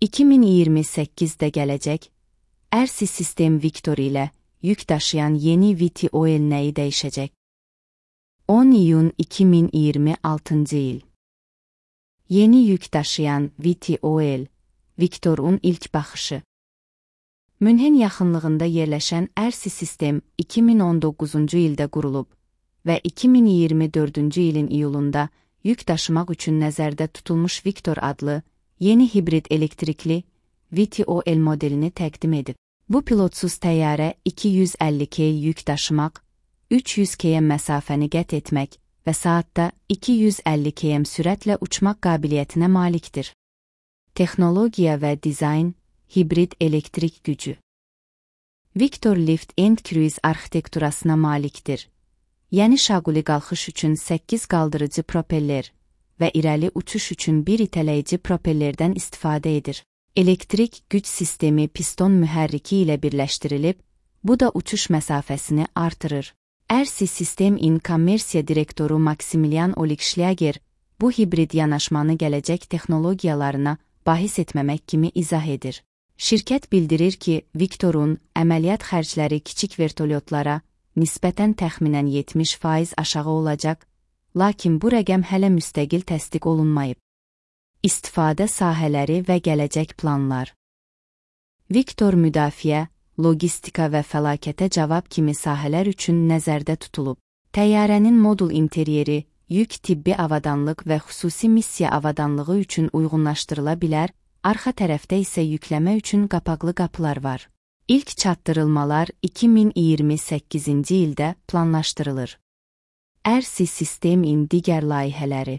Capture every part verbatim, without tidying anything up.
iki min iyirmi səkkizdə gələcək, Ersi Sistem Victor ilə yük daşıyan yeni ViTOL nəyi dəyişəcək? on iyun iki min iyirmi altıncı il. Yeni yük daşıyan ViTOL, Victor'un ilk baxışı. Münhen yaxınlığında yerləşən Ersi Sistem iki min on doqquzuncu ildə qurulub və iki min iyirmi dördüncü ilin iyulunda yük daşımaq üçün nəzərdə tutulmuş Victor adlı yeni hibrid elektrikli ViTOL modelini təqdim edib. Bu pilotsuz təyyarə iki yüz əlli kiloqram yük daşımaq, üç yüz kilometr məsafəni qət etmək və saatda iki yüz əlli kilometr sürətlə uçmaq qabiliyyətinə malikdir. Texnologiya və dizayn, hibrid elektrik gücü. Victor Lift and Cruise arxitekturasına malikdir. Yeni şaquli qalxış üçün səkkiz qaldırıcı propeller və irəli uçuş üçün bir itələyici propellerdən istifadə edir. Elektrik güc sistemi piston mühərriki ilə birləşdirilib, bu da uçuş məsafəsini artırır. Ersi Sistem-in kommersiya direktoru Maximilian Oligschlager bu hibrid yanaşmanı gələcək texnologiyalarına bahis etməmək kimi izah edir. Şirkət bildirir ki, Victor'un əməliyyat xərcləri kiçik vertolyotlara nisbətən təxminən yetmiş faiz aşağı olacaq, lakin bu rəqəm hələ müstəqil təsdiq olunmayıb. İstifadə sahələri və gələcək planlar. Victor müdafiə, logistika və fəlakətə cavab kimi sahələr üçün nəzərdə tutulub. Təyyarənin modul interyeri, yük tibbi avadanlıq və xüsusi missiya avadanlığı üçün uyğunlaşdırıla bilər, arxa tərəfdə isə yükləmə üçün qapaqlı qapılar var. İlk çatdırılmalar iki min iyirmi səkkizinci ildə planlaşdırılır. Ersi Sistem-in digər layihələri.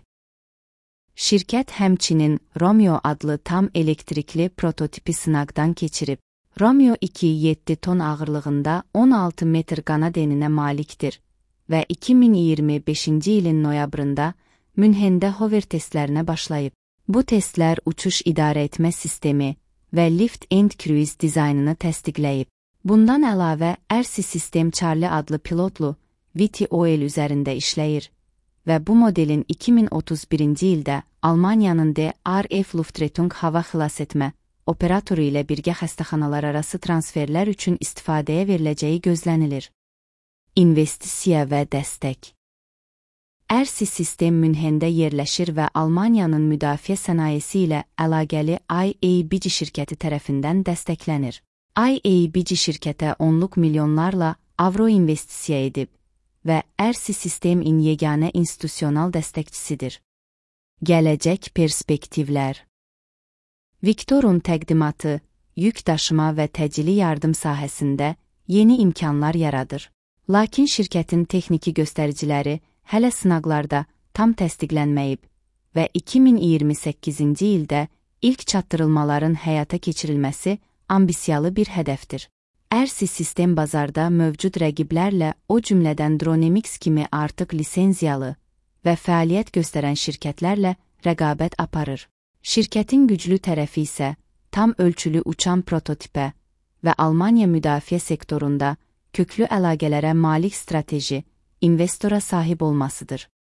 Şirkət həmçinin Romeo adlı tam elektrikli prototipi sınaqdan keçirib. Romeo iki yeddi ton ağırlığında on altı metr qanad eninə malikdir və iki min iyirmi beşinci ilin noyabrında Münhendə hover testlərinə başlayıb. Bu testlər uçuş idarə etmə sistemi və Lift and Cruise dizaynını təsdiqləyib. Bundan əlavə, Ersi Sistem Charlie adlı pilotlu ViTOL üzərində işləyir və bu modelin iki min otuz birinci ildə Almaniyanın D R F Luftrettung hava xilas etmə operatoru ilə birgə xəstəxanalar arası transferlər üçün istifadəyə veriləcəyi gözlənilir. İnvestisiya və dəstək. Ersi Sistem Münhendə yerləşir və Almaniyanın müdafiə sənayesi ilə əlaqəli I A B C şirkəti tərəfindən dəstəklənir. I A B C şirkətə onluq milyonlarla avro investisiya edib və Ersi Sistem-in yeganə institusional dəstəkçisidir. Gələcək perspektivlər. Victor'un təqdimatı, yük daşıma və təcili yardım sahəsində yeni imkanlar yaradır. Lakin şirkətin texniki göstəriciləri hələ sınaqlarda tam təsdiqlənməyib və iki min iyirmi səkkizinci ildə ilk çatdırılmaların həyata keçirilməsi ambisiyalı bir hədəfdir. Ersi Sistem bazarda mövcud rəqiblərlə, o cümlədən Dronemics kimi artıq lisenziyalı və fəaliyyət göstərən şirkətlərlə rəqabət aparır. Şirkətin güclü tərəfi isə tam ölçülü uçan prototipə və Almaniya müdafiə sektorunda köklü əlaqələrə malik strateji, investora sahib olmasıdır.